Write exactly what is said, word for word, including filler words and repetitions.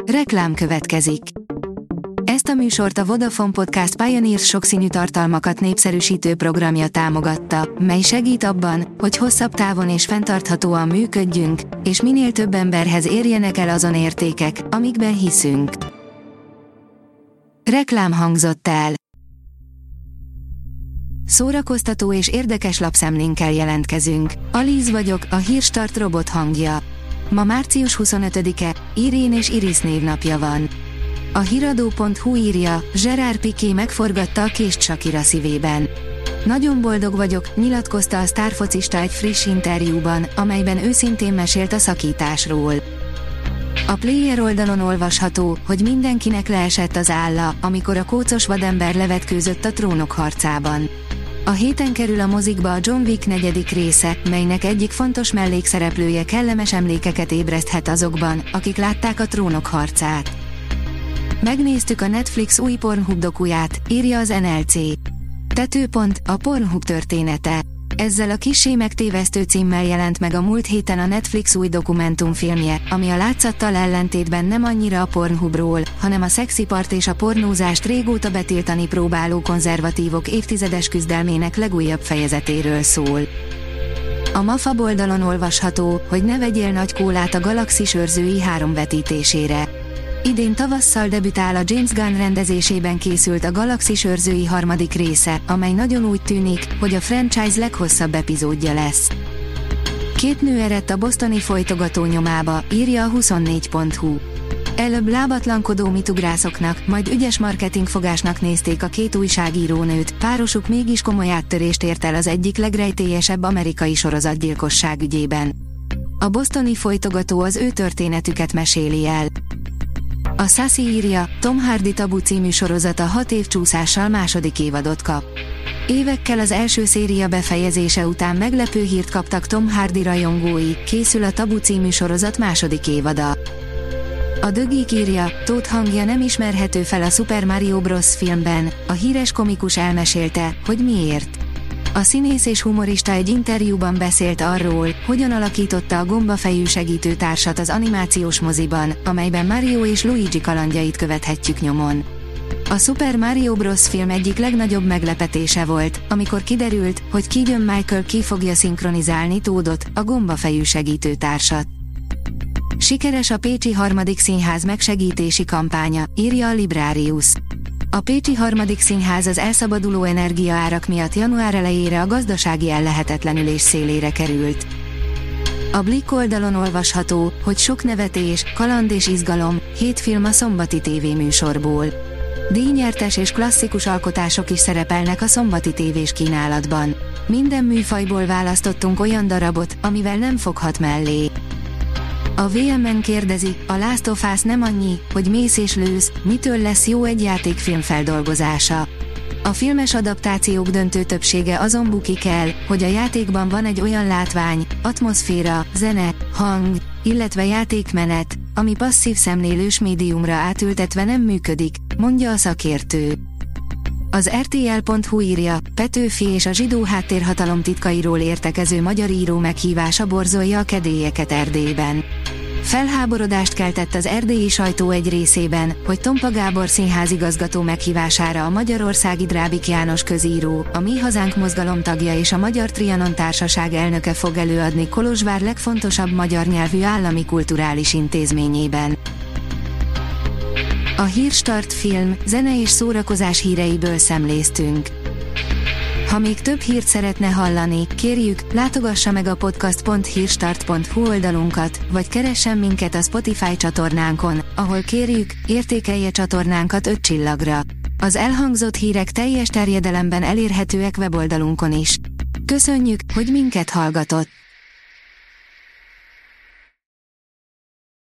Reklám következik. Ezt a műsort a Vodafone Podcast Pioneers sokszínű tartalmakat népszerűsítő programja támogatta, mely segít abban, hogy hosszabb távon és fenntarthatóan működjünk, és minél több emberhez érjenek el azon értékek, amikben hiszünk. Reklám hangzott el. Szórakoztató és érdekes lapszemlénkkel jelentkezünk. Alíz vagyok, a Hírstart robot hangja. Ma március huszonötödike, Irén és Iris névnapja van. A hiradó pont hu írja, Gerard Piqué megforgatta a kést Shakira szívében. Nagyon boldog vagyok, nyilatkozta a sztárfocista egy friss interjúban, amelyben őszintén mesélt a szakításról. A Player oldalon olvasható, hogy mindenkinek leesett az álla, amikor a kócos vadember levetkőzött a Trónok harcában. A héten kerül a mozikba a John Wick negyedik része, melynek egyik fontos mellékszereplője kellemes emlékeket ébreszthet azokban, akik látták a Trónok harcát. Megnéztük a Netflix új Pornhub dokuját, írja az en el cé. Tetőpont, a Pornhub története. Ezzel a kissé megtévesztő címmel jelent meg a múlt héten a Netflix új dokumentumfilmje, ami a látszattal ellentétben nem annyira a Pornhubról, hanem a szexipart és a pornózást régóta betiltani próbáló konzervatívok évtizedes küzdelmének legújabb fejezetéről szól. A Mafab oldalon olvasható, hogy ne vegyél nagy kólát a Galaxis őrzői három vetítésére. Idén tavasszal debütál a James Gunn rendezésében készült a Galaxis őrzői harmadik része, amely nagyon úgy tűnik, hogy a franchise leghosszabb epizódja lesz. Két nő eredt a bostoni folytogató nyomába, írja a huszonnégy pont hu. Előbb lábatlankodó mitugrászoknak, majd ügyes marketingfogásnak nézték a két újságírónőt, párosuk mégis komoly áttörést ért el az egyik legrejtélyesebb amerikai sorozatgyilkosság ügyében. A bostoni folytogató az ő történetüket meséli el. A Sassy írja, Tom Hardy Tabu című sorozata hat év csúszással második évadot kap. Évekkel az első széria befejezése után meglepő hírt kaptak Tom Hardy rajongói, készül a Tabu című sorozat második évada. A The Geek írja, Tóth hangja nem ismerhető fel a Super Mario Bros. Filmben, a híres komikus elmesélte, hogy miért. A színész és humorista egy interjúban beszélt arról, hogyan alakította a gombafejű segítőtársat az animációs moziban, amelyben Mario és Luigi kalandjait követhetjük nyomon. A Super Mario Bros. Film egyik legnagyobb meglepetése volt, amikor kiderült, hogy Keegan-Michael ki fogja szinkronizálni Toadot, a gombafejű segítőtársat. Sikeres a pécsi harmadik színház megsegítési kampánya, írja a Librarius. A pécsi harmadik színház az elszabaduló energiaárak miatt január elejére a gazdasági ellehetetlenülés szélére került. A Blick oldalon olvasható, hogy sok nevetés, kaland és izgalom, hét film a szombati tévéműsorból. Díjnyertes és klasszikus alkotások is szerepelnek a szombati tévés kínálatban. Minden műfajból választottunk olyan darabot, amivel nem foghat mellé. A vé em en kérdezi, a Last of Us nem annyi, hogy mész és lősz, mitől lesz jó egy játékfilm feldolgozása. A filmes adaptációk döntő többsége azon bukik el, hogy a játékban van egy olyan látvány, atmoszféra, zene, hang, illetve játékmenet, ami passzív szemlélős médiumra átültetve nem működik, mondja a szakértő. Az er té el pont hu írja, Petőfi és a zsidó háttérhatalom titkairól értekező magyar író meghívása borzolja a kedélyeket Erdélyben. Felháborodást keltett az erdélyi sajtó egy részében, hogy Tompa Gábor színházigazgató meghívására a magyarországi Drábik János közíró, a Mi Hazánk mozgalom tagja és a Magyar Trianon Társaság elnöke fog előadni Kolozsvár legfontosabb magyar nyelvű állami kulturális intézményében. A Hírstart film, zene és szórakozás híreiből szemléztünk. Ha még több hírt szeretne hallani, kérjük, látogassa meg a podcast pont hírstart pont hu oldalunkat, vagy keressen minket a Spotify csatornánkon, ahol kérjük, értékelje csatornánkat öt csillagra. Az elhangzott hírek teljes terjedelemben elérhetőek weboldalunkon is. Köszönjük, hogy minket hallgatott!